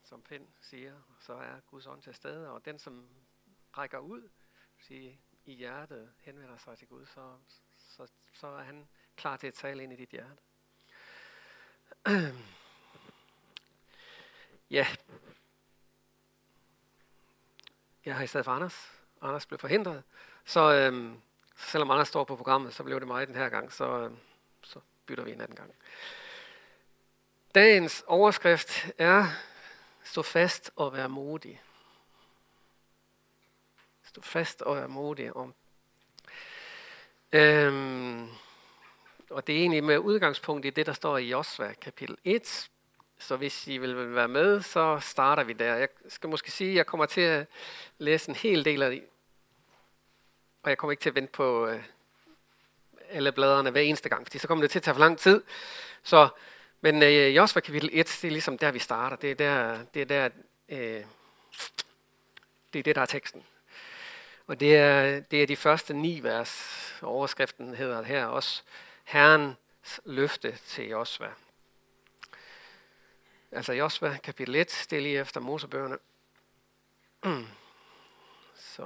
som Finn siger, så er Guds ånd til stede, og den, som rækker ud i hjertet, henvender sig til Gud, så er han klar til at tale ind i dit hjerte. Ja. Jeg har i stedet for Anders. Anders blev forhindret, så selvom Anders står på programmet, så blev det mig den her gang, så bytter vi en anden gang. Dagens overskrift er: stå fast og vær modig. Stå fast og vær modig. Og det er egentlig med udgangspunkt i det, der står i Josva kapitel 1. Så hvis I vil være med, så starter vi der. Jeg skal måske sige, at jeg kommer til at læse en hel del af det. Og jeg kommer ikke til at vente på alle bladerne hver eneste gang, fordi så kommer det til at tage for lang tid. Men Josva kapitel 1, det er ligesom der, vi starter. Det er det, der er teksten. Og det er de første 9 vers. Overskriften hedder her også Herrens løfte til Josva. Altså Josva kapitel 1, det er lige efter Mosebøgerne. Så.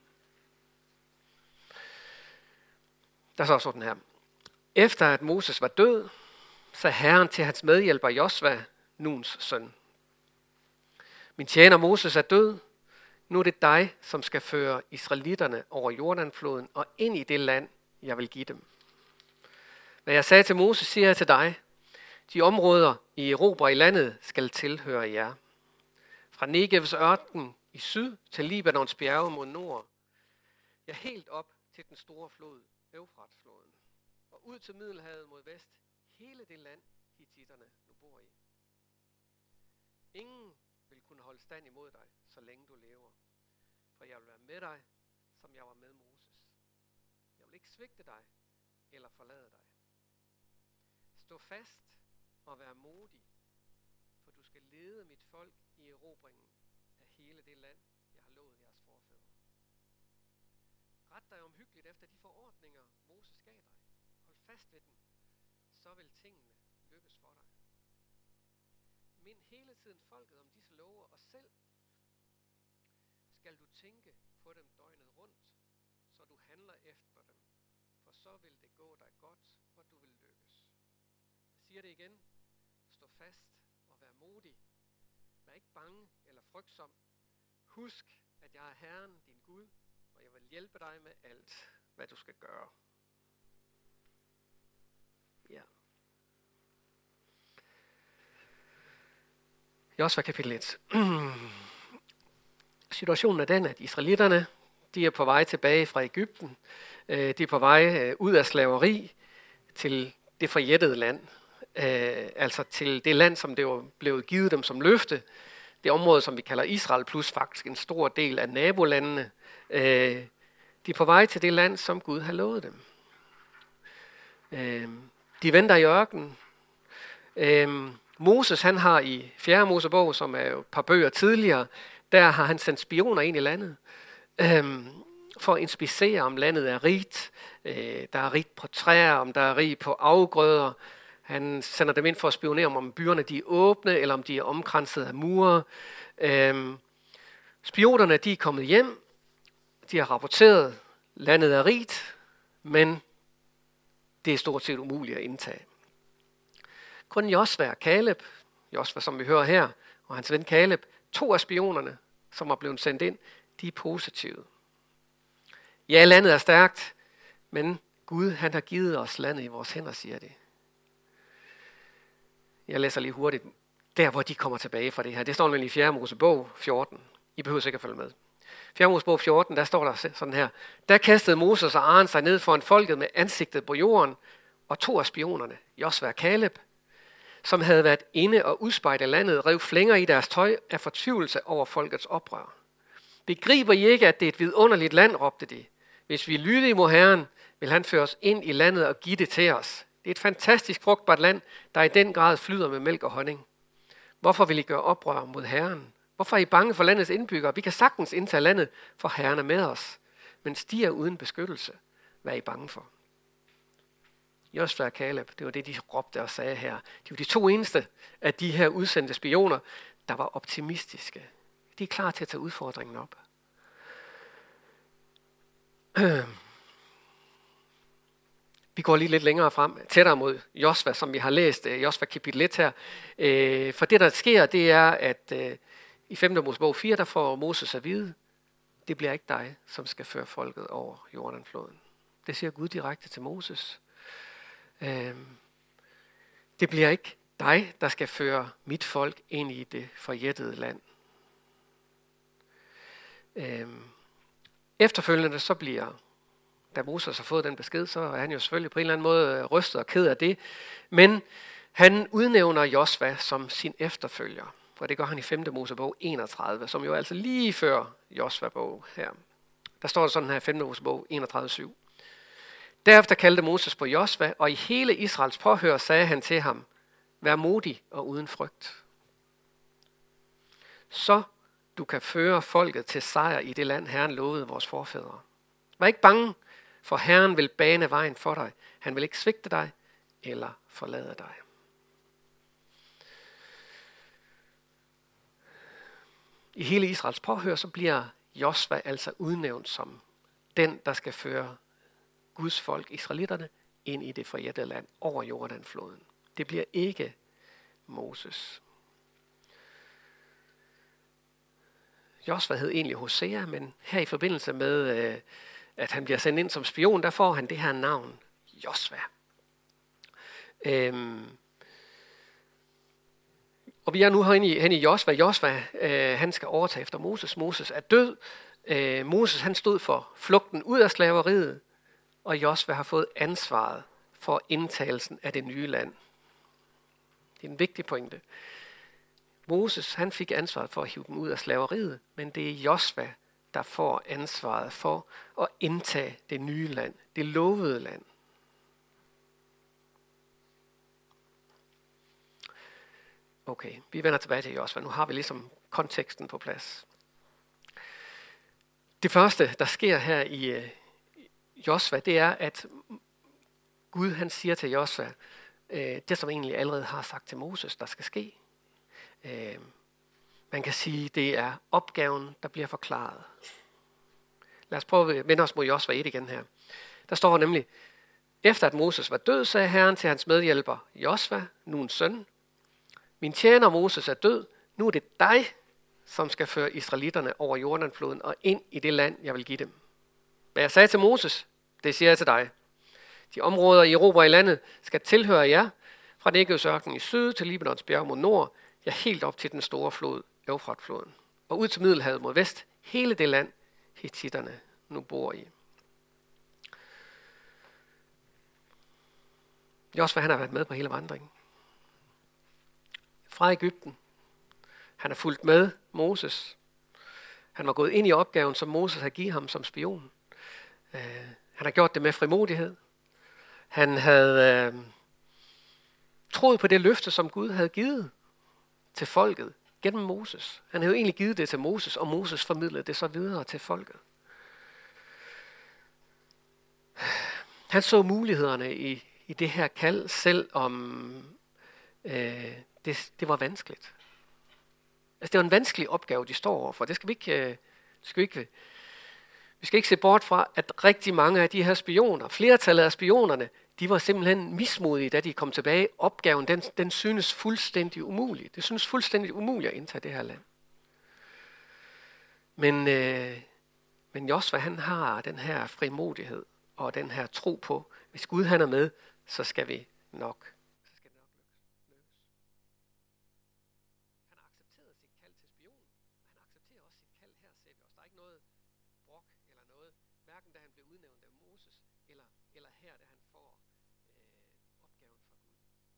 Der står sådan her. Efter at Moses var død, sagde Herren til hans medhjælper Josva, Nuns søn: min tjener Moses er død. Nu er det dig, som skal føre israelitterne over Jordanfloden og ind i det land, jeg vil give dem. Hvad jeg sagde til Moses, siger jeg til dig: de områder, I erobrer i landet, skal tilhøre jer. Fra Negevs ørken i syd til Libanons bjerge mod nord, ja, helt op til den store flod, Eufratfloden, og ud til Middelhavet mod vest, hele det land, hittitterne nu bor i. Ingen vil kunne holde stand imod dig, så længe du lever, for jeg vil være med dig, som jeg var med Moses. Jeg vil ikke svigte dig eller forlade dig. Stå fast og vær modig, for du skal lede mit folk i erobringen af hele det land, jeg har lovet jeres forfædre. Ret dig omhyggeligt efter de forordninger, Moses gav dig. Hold fast ved dem, så vil tingene lykkes for dig. Mind hele tiden folket om disse love, og selv skal du tænke på dem døgnet rundt, så du handler efter dem, for så vil det gå dig godt, og du vil lykkes. Jeg siger det igen. Stå fast og vær modig. Vær ikke bange eller frygtsom. Husk, at jeg er Herren, din Gud, og jeg vil hjælpe dig med alt, hvad du skal gøre. Ja. Josva kapitel 1. Situationen er den, at israelitterne, de er på vej tilbage fra Egypten. De er på vej ud af slaveri til det forjættede land. Altså til det land, som det var blevet givet dem som løfte. Det område, som vi kalder Israel, plus faktisk en stor del af nabolandene. De er på vej til det land, som Gud har lovet dem. De venter i ørkenen. Moses, han har i 4. Mosebog, som er jo et par bøger tidligere, der har han sendt spioner ind i landet, for at inspicere, om landet er rigt. Der er rigt på træer, om der er rigt på afgrøder. Han sender dem ind for at spionere, om byerne de er åbne, eller om de er omkranset af mure. Spionerne, de er kommet hjem. De har rapporteret, landet er rigt, men det er stort set umuligt at indtage. Kun Josva og Kaleb, Josva som vi hører her, og hans ven Kaleb, 2 af spionerne, som er blevet sendt ind, de er positive. Ja, landet er stærkt, men Gud, han har givet os landet i vores hænder, siger de. Jeg læser lige hurtigt, der hvor de kommer tilbage fra det her. Det står nemlig i 4. Mosebog 14. I behøver sikkert følge med. 4. Mosebog 14, der står der sådan her. Der kastede Moses og Aaron sig ned foran folket med ansigtet på jorden, og 2 af spionerne, Josva og Kaleb, som havde været inde og udspejdet landet, rev flænger i deres tøj af fortvivlelse over folkets oprør. Begriber I ikke, at det er et vidunderligt land, råbte de. Hvis vi lyder imod Herren, vil han føre os ind i landet og give det til os. Det er et fantastisk frugtbart land, der i den grad flyder med mælk og honning. Hvorfor vil I gøre oprør mod Herren? Hvorfor er I bange for landets indbyggere? Vi kan sagtens indtage landet, for Herren er med os. Men de er uden beskyttelse. Hvad er I bange for? Josva og Kaleb, det var det, de råbte og sagde her. De var de 2 eneste af de her udsendte spioner, der var optimistiske. De er klar til at tage udfordringen op. Vi går lige lidt længere frem, tættere mod Josva, som vi har læst, Josva kapitel 1 her. For det, der sker, det er, at i 5. Mosebog 4, der får Moses at vide, det bliver ikke dig, som skal føre folket over Jordanfloden. Det siger Gud direkte til Moses. Det bliver ikke dig, der skal føre mit folk ind i det forjættede land. Efterfølgende så bliver, da Moses har fået den besked, så er han jo selvfølgelig på en eller anden måde rystet og ked af det. Men han udnævner Josva som sin efterfølger. For det gør han i 5. Mosebog 31, som jo er altså lige før Josva-bog her. Der står sådan her i 5. Mosebog 31:7. Derefter kaldte Moses på Josva, og i hele Israels påhør sagde han til ham, vær modig og uden frygt. Så du kan føre folket til sejr i det land, Herren lovede vores forfædre. Vær ikke bange, for Herren vil bane vejen for dig. Han vil ikke svigte dig eller forlade dig. I hele Israels påhør, så bliver Josva altså udnævnt som den, der skal føre Guds folk, israelitterne, ind i det forjættede land over Jordanfloden. Det bliver ikke Moses. Josva hed egentlig Hosea, men her i forbindelse med, at han bliver sendt ind som spion, der får han det her navn, Josva. Og vi er nu hen i Josva. Josva, han skal overtage efter Moses. Moses er død. Moses, han stod for flugten ud af slaveriet, og Josva har fået ansvaret for indtagelsen af det nye land. Det er en vigtig pointe. Moses, han fik ansvaret for at hive dem ud af slaveriet, men det er Josva, der får ansvaret for at indtage det nye land, det lovede land. Okay, vi vender tilbage til Josva. Nu har vi ligesom konteksten på plads. Det første, der sker her i Josva, det er, at Gud han siger til Josva, det som egentlig allerede har sagt til Moses, der skal ske. Man kan sige, det er opgaven, der bliver forklaret. Lad os prøve at vende os mod Josva 1 igen her. Der står nemlig, efter at Moses var død, sagde Herren til hans medhjælper, Josva, Nuns søn, min tjener Moses er død, nu er det dig, som skal føre israelitterne over Jordanfloden og ind i det land, jeg vil give dem. Hvad jeg sagde til Moses, det siger jeg til dig. De områder, I erobrer i landet, skal tilhøre jer, fra Negevs ørken i syd til Libanons bjerg mod nord, ja helt op til den store flod, Eufratfloden, og ud til Middelhavet mod vest, hele det land, hittitterne nu bor i. Josva, han har været med på hele vandringen. Fra Egypten. Han har fulgt med Moses. Han var gået ind i opgaven, som Moses havde givet ham som spion. Han har gjort det med frimodighed. Han havde troet på det løfte, som Gud havde givet til folket gennem Moses. Han havde jo egentlig givet det til Moses, og Moses formidlede det så videre til folket. Han så mulighederne i det her kald, selvom det var vanskeligt. Altså, det var en vanskelig opgave, de står overfor. Det skal vi skal ikke se bort fra, at rigtig mange af de her spioner, flertallet af spionerne, de var simpelthen mismodige, da de kom tilbage. Opgaven, den synes fuldstændig umulig. Det synes fuldstændig umuligt at indtage det her land. Men Josva, han har den her frimodighed og den her tro på, hvis Gud han er med, så skal vi nok. Han har accepteret sit kald til spion, og han accepterer også sit kald her, ser vi også. Der er ikke noget brok eller noget, hverken da han blev udnævnt af Moses, eller her, da han får opgaven fra Gud.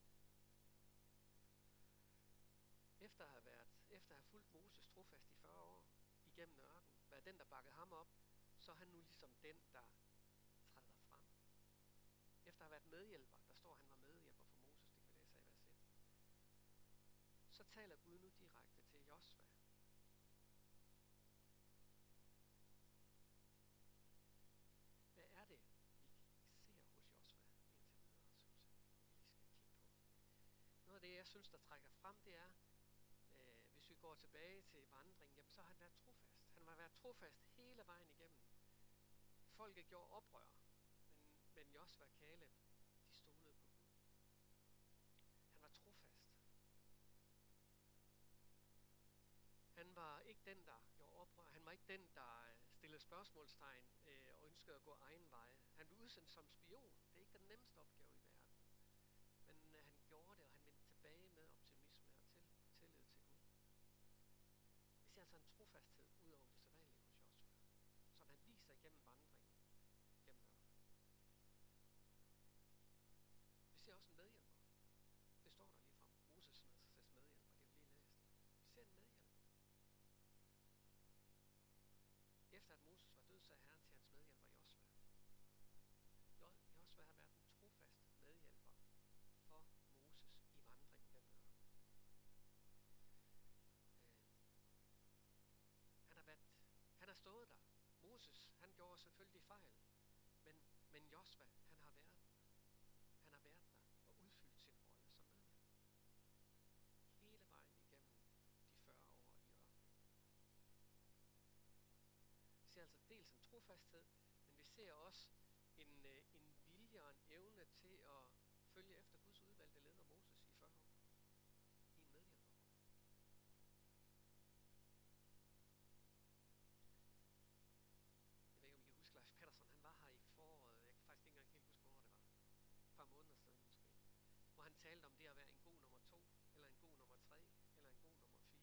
Efter at have fulgt Moses trofast i 40 år igennem ørken, været den, der bakkede ham op, så er han nu ligesom den, der træder frem. Efter at have været medhjælper, der står han var medhjælper for Moses, det kan vi læse af i vers 1. Så taler Gud nu direkte til Josva. Hvad er det, vi ser hos Josva indtil videre, synes jeg, vi lige skal kigge på? Noget af det, jeg synes, der trækker frem, det er, hvis vi tilbage til vandringen, jamen så har han været trofast. Han har været trofast hele vejen igennem. Folket gjorde oprør, men Josva og Kaleb, de stolede på Gud. Han var trofast. Han var ikke den, der gjorde oprør. Han var ikke den, der stillede spørgsmålstegn og ønskede at gå egen veje. Han blev udsendt som spion. Det er ikke den nemmeste opgave i verden. Men han gjorde det, og han vendte tilbage med optimisme og tillid til Gud. Vi ser altså en trofasthed ud over det sædvanlige hos Josva, som han viser igennem vandringen gennem ørkenen. Vi ser også en medhjælper. Det står der lige frem. Moses' medhjælper, det vi lige læste. Vi ser en medhjælper. Efter at Moses var død, sagde Herren til hans medhjælper Josva. Josva har været en trofast medhjælper for Moses i vandringen gennem ørkenen. Han har stået der. Moses, han gjorde selvfølgelig fejl, men Josva, han har været der. Han har været der og udfyldt sin rolle som medhjælper. Hele vejen igennem de 40 år i ørkenen. Vi ser altså dels en trofasthed, men vi ser også en vilje og en evne til at følge efter Guds udvalgte leder Moses i 40 år. I en medhjælperrolle. Jeg ved ikke, om I kan huske Leif Pettersson. Han var her i foråret. Jeg kan faktisk ikke engang helt huske, hvornår det var. Et par måneder siden måske. Hvor han talte om det at være en god nummer 2, eller en god nummer 3, eller en god nummer 4.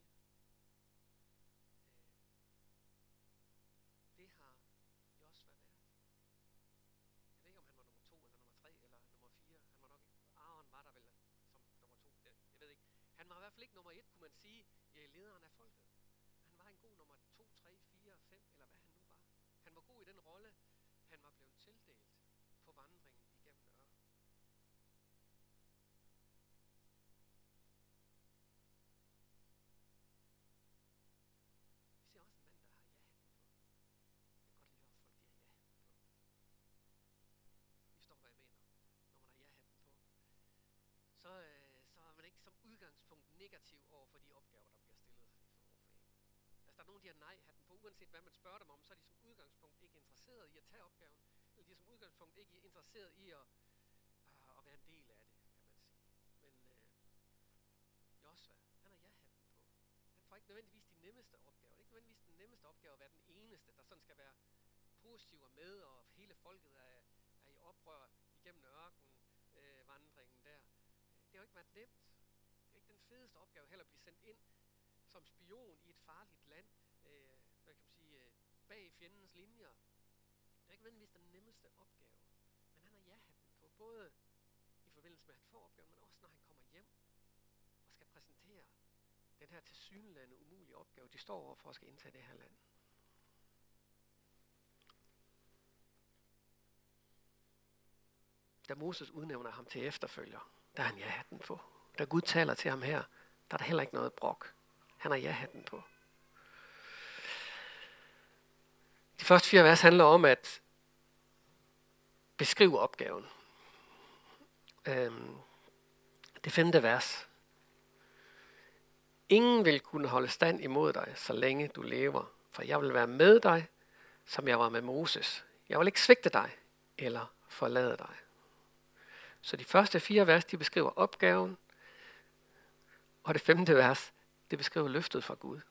Det har Josva været. Jeg ved ikke, om han var nummer 2, eller nummer 3, eller nummer 4. Han var nok ikke. Aaron var der vel som nummer 2. Jeg ved ikke. Han var i hvert fald ikke nummer 1, kunne man sige, lederen af folket. Han var en god nummer 2, 3, 4, 5, eller hvad han nu var. Han var god i den rolle, han var blevet tildelt på vandringen igennem ørkenen. Vi ser også en mand, der har ja-hatten på. Jeg kan godt lide, at folk de har ja-hatten på. I forstår, hvad jeg mener. Når man har ja-hatten på, så er man ikke som udgangspunkt negativ over for de opgaver, der bliver stillet overfor en. Altså, der er nogen, der har nej-hatten på. Uanset hvad man spørger dem om, så er de som udgangspunkt ikke interesseret i at tage opgaven, eller de er som udgangspunkt ikke interesseret i at være en del af det, kan man sige. Men Josva, han har ja-hatten på. Han får ikke nødvendigvis de nemmeste opgaver. Ikke nødvendigvis den nemmeste opgave at være den eneste, der sådan skal være positiv og med, og hele folket er i oprør igennem ørkenen, vandringen der. Det har jo ikke været nemt. Det er ikke den fedeste opgave heller at blive sendt ind som spion i et farligt land, hvad kan man sige, bag fjendens linjer. Det er ikke nødvendigvis den nemmeste opgave, men han har ja-hatten på, både i forbindelse med, at han får opgaven, men også når han kommer hjem og skal præsentere den her tilsyneladende umulige opgave, de står overfor at skal indtage det her land. Da Moses udnævner ham til efterfølger, der har han ja-hatten på. Da Gud taler til ham her, der er der heller ikke noget brok. Han har ja-hatten på. De første 4 vers handler om at beskrive opgaven. Det 5. vers. Ingen vil kunne holde stand imod dig, så længe du lever, for jeg vil være med dig, som jeg var med Moses. Jeg vil ikke svigte dig eller forlade dig. Så de første 4 vers, de beskriver opgaven, og det 5. vers, det beskriver løftet fra Gud.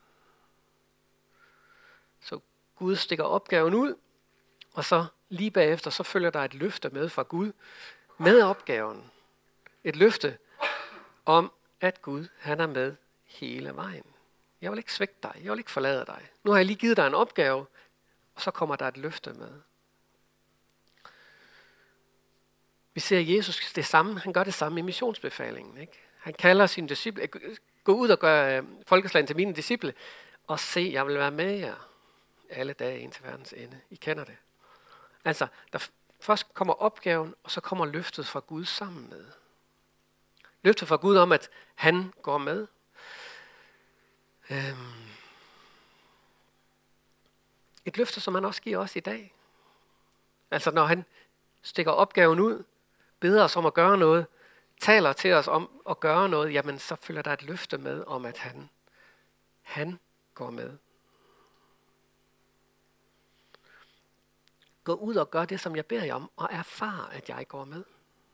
Så Gud stikker opgaven ud, og så lige bagefter, så følger der et løfte med fra Gud, med opgaven. Et løfte om, at Gud, han er med hele vejen. Jeg vil ikke svigte dig, jeg vil ikke forlade dig. Nu har jeg lige givet dig en opgave, og så kommer der et løfte med. Vi ser Jesus det samme, han gør det samme i missionsbefalingen, ikke? Han kalder sine disciple, gå ud og gør folkeslagen til mine disciple, og se, jeg vil være med jer alle dage indtil verdens ende. I kender det. Altså, der først kommer opgaven, og så kommer løftet fra Gud sammen med. Løftet fra Gud om, at han går med. Et løfte, som han også giver os i dag. Altså, når han stikker opgaven ud, beder os om at gøre noget, taler til os om at gøre noget, jamen så følger der et løfte med om, at han Han går med. Gå ud og gør det, som jeg beder jer om, og erfar, at jeg går med.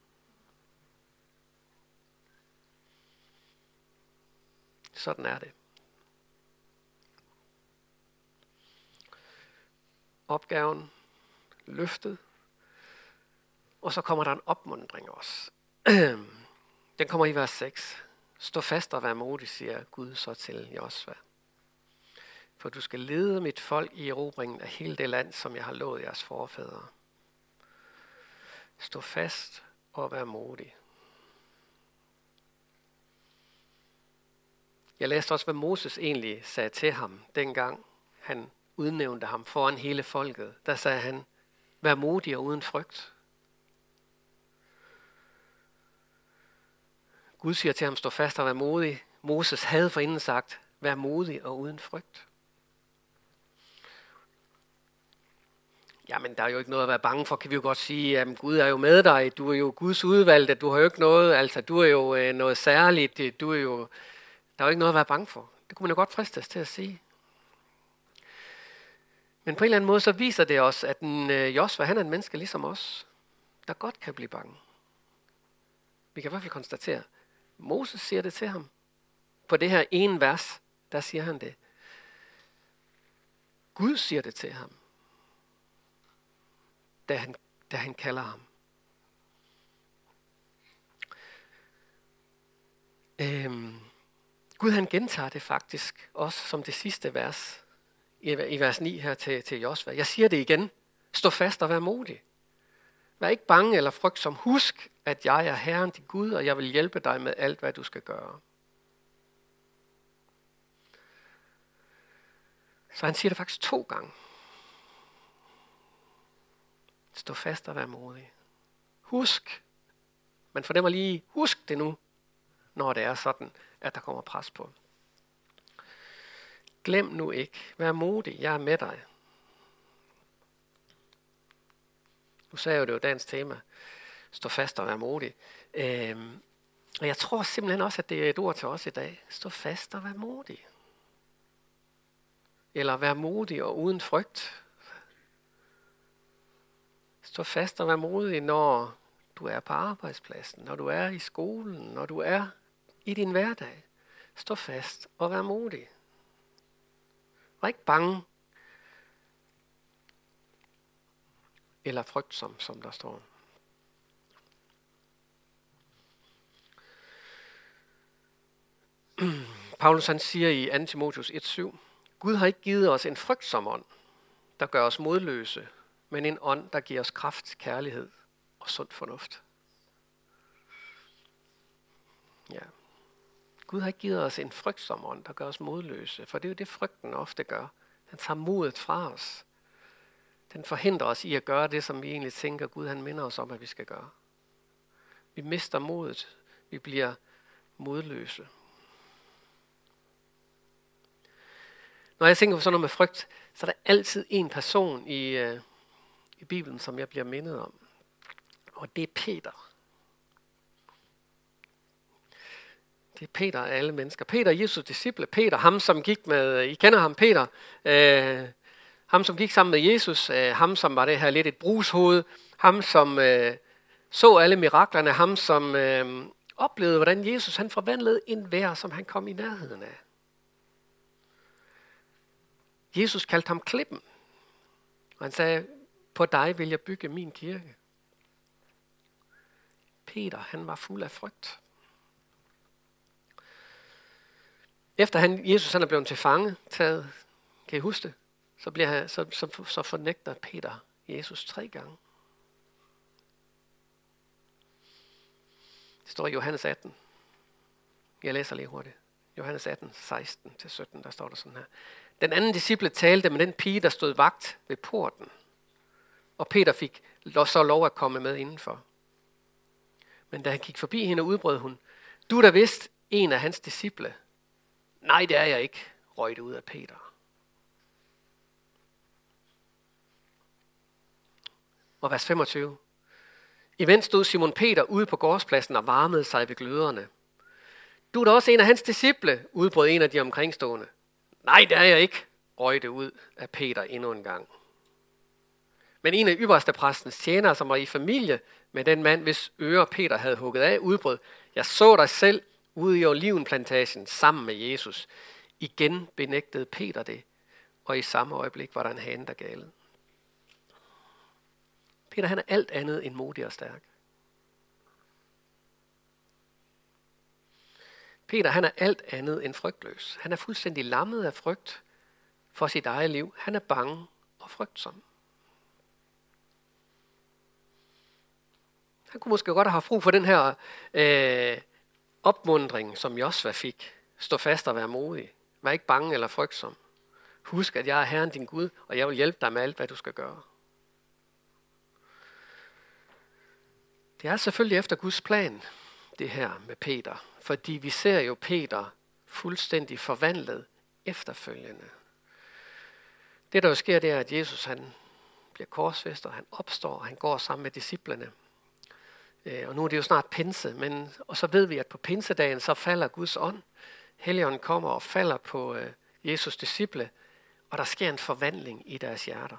Sådan er det. Opgaven løftet, og så kommer der en opmuntring også. Den kommer i vers 6. Stå fast og vær modig, siger Gud så til Josva. For du skal lede mit folk i erobringen af hele det land, som jeg har lovet jeres forfædre. Stå fast og vær modig. Jeg læste også, hvad Moses egentlig sagde til ham, dengang han udnævnte ham foran hele folket. Der sagde han, vær modig og uden frygt. Gud siger til ham, stå fast og vær modig. Moses havde forinden sagt, vær modig og uden frygt. Jamen, der er jo ikke noget at være bange for, kan vi jo godt sige. Jamen, Gud er jo med dig. Du er jo Guds udvalgte. Du har jo ikke noget, altså du er jo noget særligt. Der er jo ikke noget at være bange for. Det kunne man jo godt fristes til at sige. Men på en eller anden måde, så viser det os, at Josva, han er en menneske ligesom os, der godt kan blive bange. Vi kan i hvert fald konstatere, Moses siger det til ham. På det her ene vers, der siger han det. Gud siger det til ham, da han kalder ham. Gud han gentager det faktisk også som det sidste vers i vers 9 her til Josva. Jeg siger det igen. Stå fast og vær modig. Vær ikke bange eller frygtsom. Husk, at jeg er Herren din Gud, og jeg vil hjælpe dig med alt, hvad du skal gøre. Så han siger det faktisk 2 gange. Stå fast og vær modig. Husk. Man fornemmer lige, husk det nu, når det er sådan, at der kommer pres på. Glem nu ikke. Vær modig. Jeg er med dig. Nu sagde jeg jo, det var dagens tema. Stå fast og vær modig. Og jeg tror simpelthen også, at det er et ord til os i dag. Stå fast og vær modig. Eller vær modig og uden frygt. Stå fast og vær modig, når du er på arbejdspladsen, når du er i skolen, når du er i din hverdag. Stå fast og vær modig. Vær ikke bange eller frygtsom, som der står. Paulus han siger i 2. Timotheus 1:7, Gud har ikke givet os en frygtsom ånd, der gør os modløse, men en ånd, der giver os kraft, kærlighed og sund fornuft. Ja. Gud har ikke givet os en frygtsom ånd, der gør os modløse, for det er jo det, frygten ofte gør. Den tager modet fra os. Den forhindrer os i at gøre det, som vi egentlig tænker, Gud han minder os om, at vi skal gøre. Vi mister modet. Vi bliver modløse. Når jeg tænker på sådan noget med frygt, så er der altid en person i Bibelen, som jeg bliver mindet om. Og det er Peter. Det er Peter af alle mennesker. Peter, Jesus disciple. Peter, ham som gik med, I kender ham, Peter. Ham som gik sammen med Jesus. Ham som var det her lidt et brugshoved. Ham som så alle miraklerne. Ham som oplevede, hvordan Jesus han forvandlede enhver, som han kom i nærheden af. Jesus kaldte ham klippen. Og han sagde, på dig vil jeg bygge min kirke. Peter, han var fuld af frygt. Efter Jesus er blevet til fange taget, kan I huske det? Så fornægter Peter Jesus 3 gange. Det står i Johannes 18. Jeg læser lige hurtigt. Johannes 18, 16-17, der står der sådan her. Den anden disciple talte med den pige, der stod vagt ved porten. Og Peter fik så lov at komme med indenfor. Men da han gik forbi hende, udbrød hun, du er da vist en af hans disciple. Nej, det er jeg ikke, røg det ud af Peter. Og vers 25. Imens stod Simon Peter ude på gårdspladsen og varmede sig ved gløderne. Du er da også en af hans disciple, udbrød en af de omkringstående. Nej, det er jeg ikke, røg det ud af Peter endnu en gang. Men en af ypperstepræstens tjenere, som var i familie med den mand, hvis øre Peter havde hugget af, udbrød: Jeg så dig selv ude i olivenplantagen sammen med Jesus. Igen benægtede Peter det, og i samme øjeblik var der en hane, der galede. Peter, han er alt andet end modig og stærk. Peter, han er alt andet end frygtløs. Han er fuldstændig lammet af frygt for sit eget liv. Han er bange og frygtsom. Han kunne måske godt have brug for den her opmuntring, som Josva fik. Stå fast og være modig. Vær ikke bange eller frygtsom. Husk, at jeg er Herren din Gud, og jeg vil hjælpe dig med alt, hvad du skal gøre. Det er selvfølgelig efter Guds plan, det her med Peter. Fordi vi ser jo Peter fuldstændig forvandlet efterfølgende. Det der jo sker, det er, at Jesus han bliver korsfæstet, han opstår, han går sammen med disciplene. Og nu er det jo snart pinse, og så ved vi, at på pinsedagen så falder Guds ånd. Helligånden kommer og falder på Jesus' disciple, og der sker en forvandling i deres hjerter.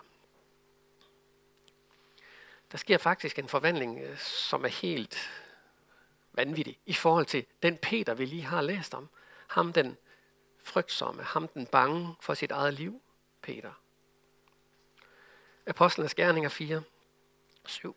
Der sker faktisk en forvandling, som er helt vanvittig i forhold til den Peter, vi lige har læst om. Ham den frygtsomme, ham den bange for sit eget liv, Peter. Apostlenes Gerninger 4, 7.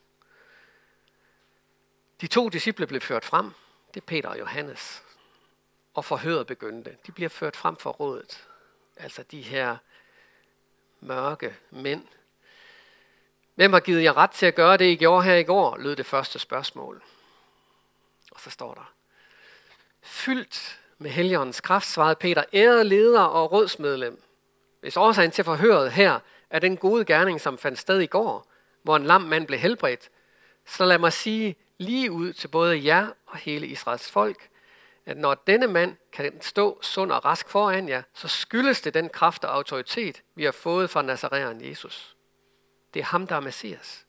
De 2 disciple blev ført frem, det er Peter og Johannes, og forhøret begyndte. De bliver ført frem for rådet, altså de her mørke mænd. Hvem har givet jer ret til at gøre det, I gjorde her i går, lød det første spørgsmål. Og så står der: Fyldt med Helligåndens kraft, svarede Peter, ærede leder og rådsmedlem. Hvis årsagen til forhøret her er den gode gerning, som fandt sted i går, hvor en lam mand blev helbredt, så lad mig sige lige ud til både jer og hele Israels folk, at når denne mand kan stå sund og rask foran jer, så skyldes det den kraft og autoritet, vi har fået fra Nazaræeren Jesus. Det er ham, der er Messias.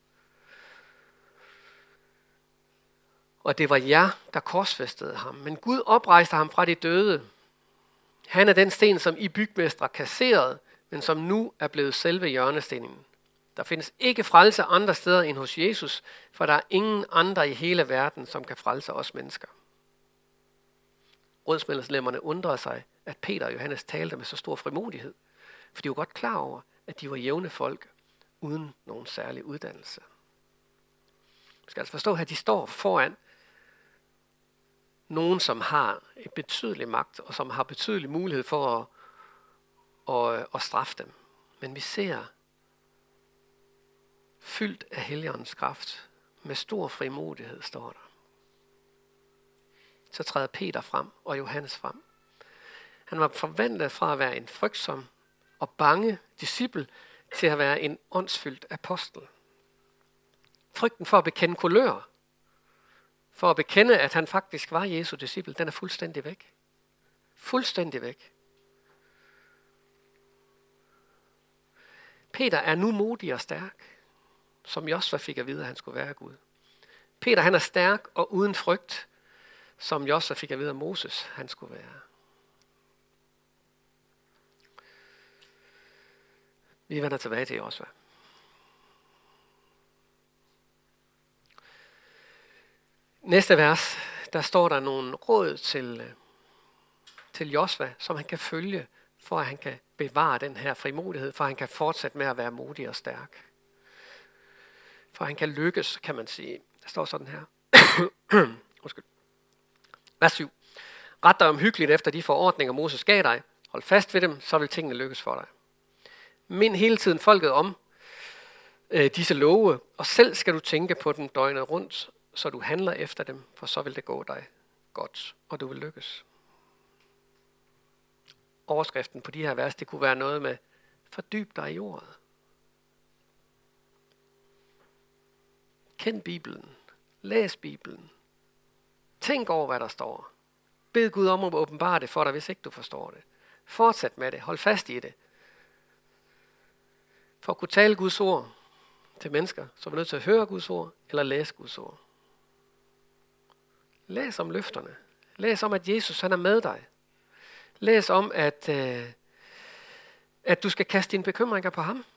Og det var jer, der korsfæstede ham. Men Gud oprejste ham fra de døde. Han er den sten, som I bygmestre kasserede, men som nu er blevet selve hjørnestenen. Der findes ikke frelse andre steder end hos Jesus, for der er ingen andre i hele verden, som kan frelse os mennesker. Rådsmedlemmerne undrede sig, at Peter og Johannes talte med så stor frimodighed, for de var godt klar over, at de var jævne folk uden nogen særlig uddannelse. Du skal altså forstå, at de står foran nogen, som har en betydelig magt, og som har betydelig mulighed for at straffe dem. Men vi ser fyldt af Helligåndens kraft, med stor frimodighed, står der. Så træder Peter frem og Johannes frem. Han var forvandlet fra at være en frygtsom og bange disciple til at være en åndsfyldt apostel. Frygten for at bekende kulør, for at bekende, at han faktisk var Jesu disciple, den er fuldstændig væk. Fuldstændig væk. Peter er nu modig og stærk, som Josva fik at vide, at han skulle være Gud. Peter han er stærk og uden frygt, som Josva fik at vide, at Moses han skulle være. Vi vender tilbage til Josva. Næste vers, der står der nogle råd til Josva, som han kan følge, for at han kan bevare den her frimodighed, for at han kan fortsætte med at være modig og stærk. For at han kan lykkes, kan man sige. Der står sådan her. Vers 7. Ret dig omhyggeligt efter de forordninger, Moses gav dig. Hold fast ved dem, så vil tingene lykkes for dig. Mind hele tiden folket om disse love, og selv skal du tænke på dem døgnet rundt, så du handler efter dem, for så vil det gå dig godt, og du vil lykkes. Overskriften på de her vers, det kunne være noget med, fordyb dig i ordet. Kend Bibelen. Læs Bibelen. Tænk over, hvad der står. Bed Gud om at åbenbare det for dig, hvis ikke du forstår det. Fortsæt med det. Hold fast i det. For at kunne tale Guds ord til mennesker, så er man nødt til at høre Guds ord, eller læse Guds ord. Læs om løfterne. Læs om, at Jesus han er med dig. Læs om, at du skal kaste dine bekymringer på ham.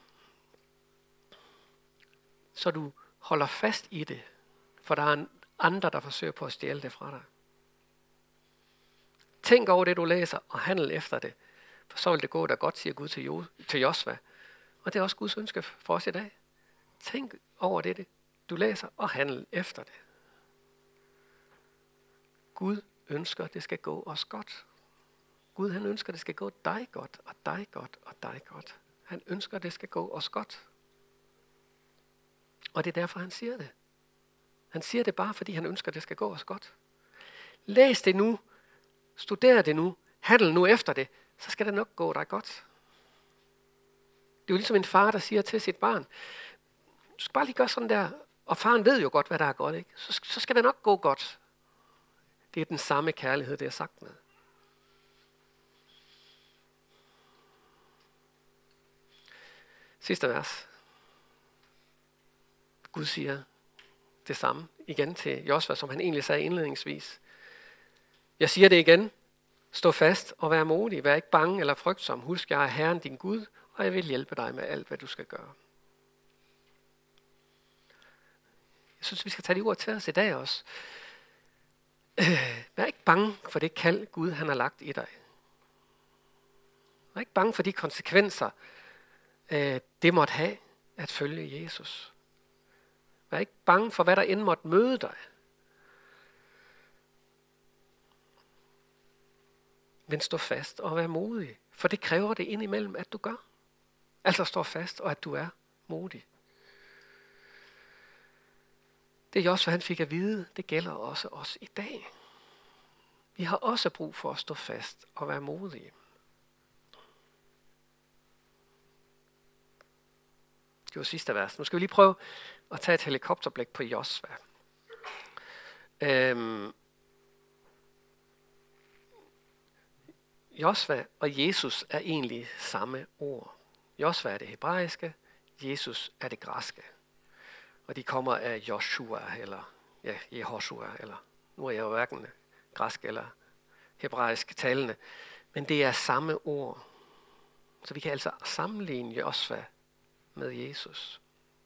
Så du holder fast i det. For der er andre, der forsøger på at stjæle det fra dig. Tænk over det, du læser, og handle efter det. For så vil det gå dig godt, siger Gud til Josva. Og det er også Guds ønske for os i dag. Tænk over det, du læser, og handle efter det. Gud ønsker, det skal gå os godt. Gud, han ønsker, det skal gå dig godt, og dig godt, og dig godt. Han ønsker, det skal gå os godt. Og det er derfor, han siger det. Han siger det bare, fordi han ønsker, det skal gå os godt. Læs det nu. Studer det nu. Handle nu efter det. Så skal det nok gå dig godt. Det er jo ligesom en far, der siger til sit barn, du skal bare lige gøre sådan der. Og faren ved jo godt, hvad der er godt, ikke? Så skal det nok gå godt. Det er den samme kærlighed, det er sagt med. Sidste vers. Gud siger det samme igen til Josva, som han egentlig sagde indledningsvis. Jeg siger det igen. Stå fast og vær modig. Vær ikke bange eller frygtsom. Husk, jeg er Herren din Gud, og jeg vil hjælpe dig med alt, hvad du skal gøre. Jeg synes, vi skal tage de ord til os i dag også. Vær ikke bange for det kald, Gud han har lagt i dig. Vær ikke bange for de konsekvenser, det måtte have at følge Jesus. Vær ikke bange for, hvad der end måtte møde dig. Men stå fast og vær modig, for det kræver det indimellem, at du gør. Altså stå fast, og at du er modig. Det er Josva, han fik at vide, det gælder også os i dag. Vi har også brug for at stå fast og være modige. Det var sidste vers. Nu skal vi lige prøve at tage et helikopterblik på Josva. Josva og Jesus er egentlig samme ord. Josva er det hebraiske, Jesus er det græske. Og de kommer af Joshua, eller Jehoshua, eller nu er jeg jo hverken græsk eller hebraisk talende. Men det er samme ord. Så vi kan altså sammenligne Josva med Jesus.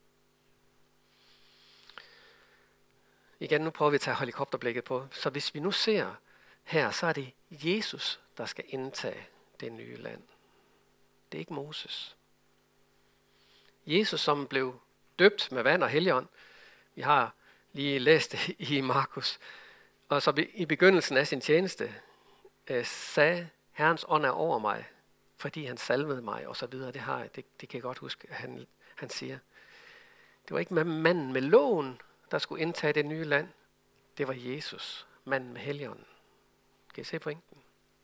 Igen, nu prøver vi at tage helikopterblikket på. Så hvis vi nu ser her, så er det Jesus, der skal indtage det nye land. Det er ikke Moses. Jesus, som blev døbt med vand og helligånd. Vi har lige læst det i Markus. Og så i begyndelsen af sin tjeneste sagde, Herrens ånd er over mig, fordi han salvede mig, og så videre. Det kan jeg godt huske, at han siger. Det var ikke manden med loven, der skulle indtage det nye land. Det var Jesus, manden med helligånden. Kan I se pointen?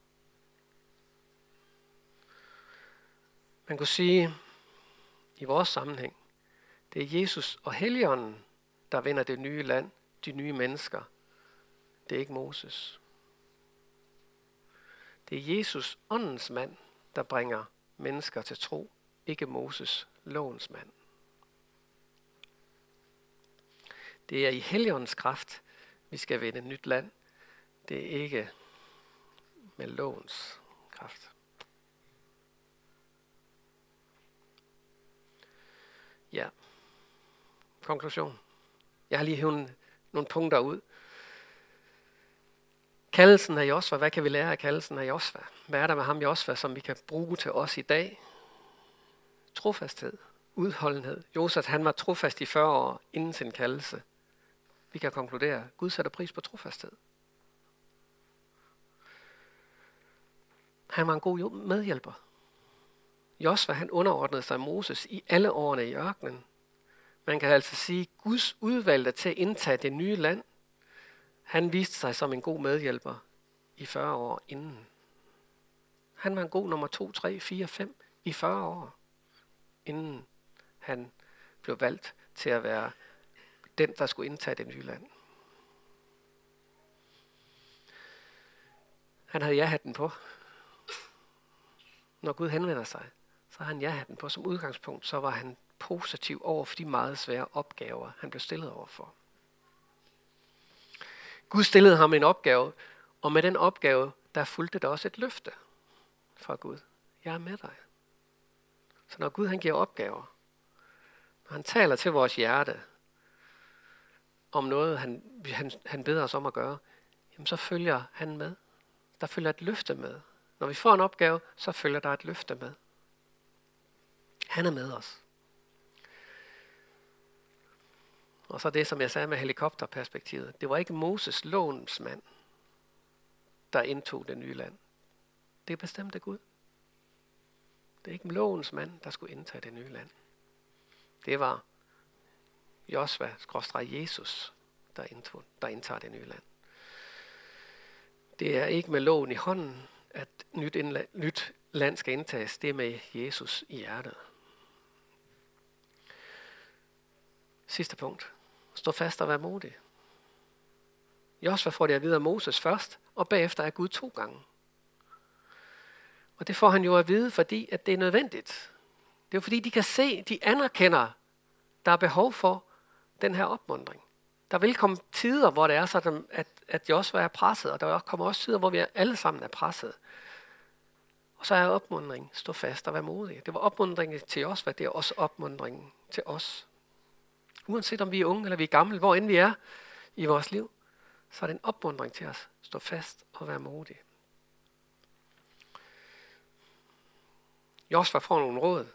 Man kunne sige, i vores sammenhæng, det er Jesus og helligånden, der vinder det nye land, de nye mennesker. Det er ikke Moses. Det er Jesus, åndens mand, der bringer mennesker til tro, ikke Moses, lovens mand. Det er i helligåndens kraft, vi skal vinde et nyt land. Det er ikke med lovens kraft. Ja. Konklusion. Jeg har lige hævet nogle punkter ud. Kaldelsen af Josva. Hvad kan vi lære af kaldelsen af Josva? Hvad er der med ham Josva, som vi kan bruge til os i dag? Trofasthed. Udholdenhed. Josef, han var trofast i 40 år inden sin kaldelse. Vi kan konkludere, at Gud sætter pris på trofasthed. Han var en god medhjælper. Josva, han underordnede sig Moses i alle årene i ørkenen. Man kan altså sige, Guds udvalgte til at indtage det nye land, han viste sig som en god medhjælper i 40 år inden. Han var en god nummer 2, 3, 4, 5 i 40 år, inden han blev valgt til at være den, der skulle indtage det nye land. Han havde ja-hatten på. Når Gud henvender sig, så har han ja-hatten på. Som udgangspunkt, så var han positiv over for de meget svære opgaver, han blev stillet overfor. Gud stillede ham en opgave, og med den opgave, der fulgte der også et løfte. fra Gud. Jeg er med dig. Så når Gud han giver opgaver, når han taler til vores hjerte om noget, han beder os om at gøre, jamen så følger han med. Der følger et løfte med. Når vi får en opgave, så følger der et løfte med. Han er med os. Og så det, som jeg sagde med helikopterperspektivet. Det var ikke Moses lovens mand, der indtog det nye land. Det er bestemt af Gud. Det er ikke lovens mand, der skulle indtage det nye land. Det var Josva/Jesus, der indtager det nye land. Det er ikke med loven i hånden, at nyt land skal indtages. Det er med Jesus i hjertet. Sidste punkt. Stå fast og vær modig. Josva får det at vide af Moses først, og bagefter af Gud 2 gange. Og det får han jo at vide, fordi at det er nødvendigt. Det er jo fordi, de kan se, de anerkender, der er behov for den her opmuntring. Der vil komme tider, hvor det er sådan, at Josva er presset, og der kommer også tider, hvor vi alle sammen er presset. Og så er opmuntringen, stå fast og vær modig. Det var opmuntringen til Josva, det er også opmuntringen til os. Uanset om vi er unge eller vi er gamle, hvor end vi er i vores liv, så er det en opmuntring til os. Stå fast og vær modig. Josva får nogle råd.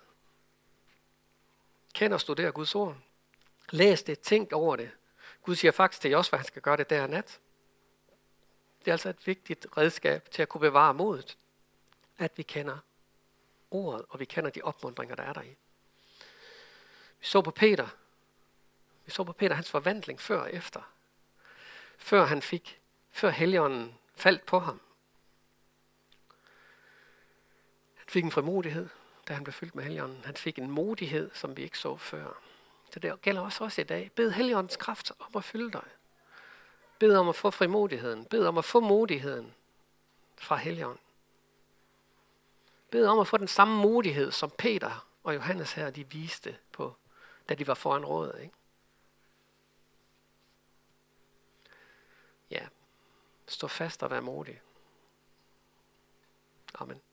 Kend og studer Guds ord. Læs det, tænk over det. Gud siger faktisk til Josva, at han skal gøre det der nat. Det er altså et vigtigt redskab til at kunne bevare modet, at vi kender ordet, og vi kender de opmuntringer, der er der i. Vi så på Peter hans forvandling før og efter. Før Helligånden faldt på ham. Han fik en frimodighed, da han blev fyldt med Helligånden. Han fik en modighed, som vi ikke så før. Så det gælder også i dag. Bed Helligåndens kraft om at fylde dig. Bed om at få frimodigheden. Bed om at få modigheden fra Helligånden. Bed om at få den samme modighed, som Peter og Johannes her, de viste på, da de var foran rådet. Ikke? Ja, stå fast og vær modig. Amen.